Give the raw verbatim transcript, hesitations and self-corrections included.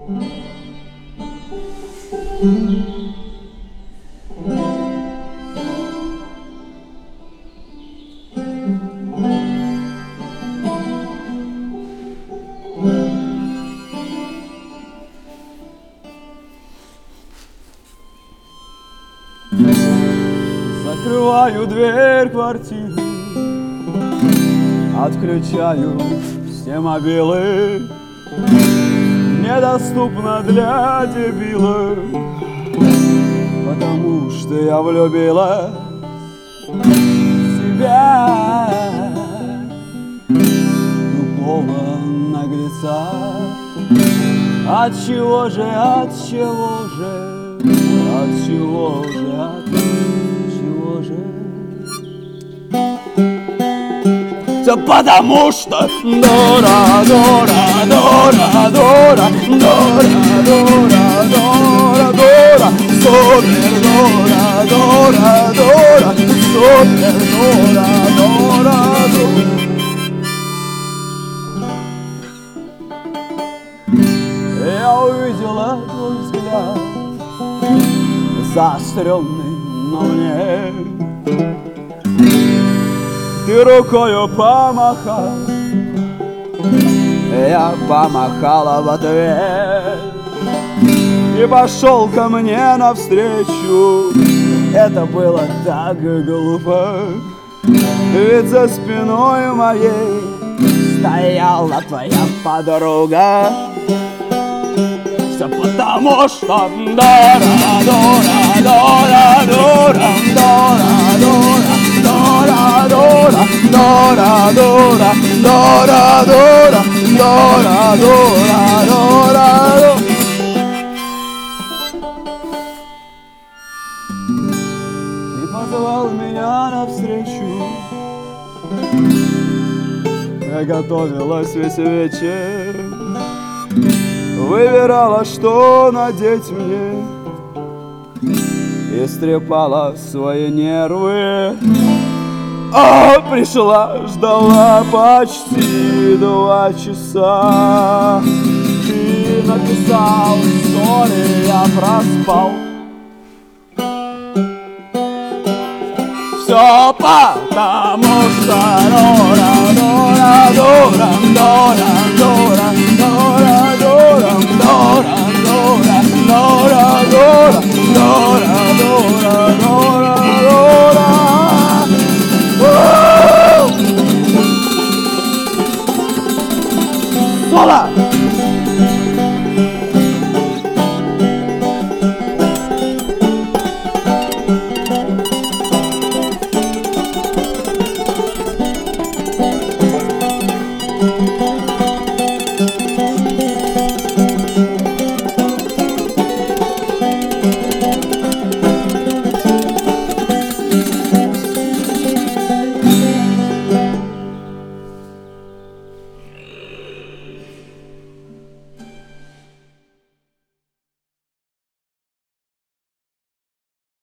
Закрываю дверь квартиры, отключаю все мобилы. Недоступно для дебилов, потому что я влюбилась в себя, тупого наглеца. Отчего же, отчего же, отчего же, отчего же? Все потому что Дора, Дора, Дора, Дора, Дора, Дора, Дора, Дора, супер Дора, Дора, Дора, супер Дора, Дора, Дора. Я увидела твой взгляд, заостренный на мне. Ты рукою помахал, я помахала в ответ. И пошел ко мне навстречу. Это было так глупо, ведь за спиной моей стояла твоя подруга. Все потому что Дора, Дора, Дора, Дора, Дора, Дора, Дора, Дора, Дора, Дора, Дора, Дора, Дора, Дора, Дора. Ты позвал меня навстречу, я готовилась весь вечер, выбирала, что надеть мне, истрепала свои нервы. А пришла, ждала почти два часа. Ты написал, сори, я проспал. Все потому что Дора, Дора, Дора, Дора,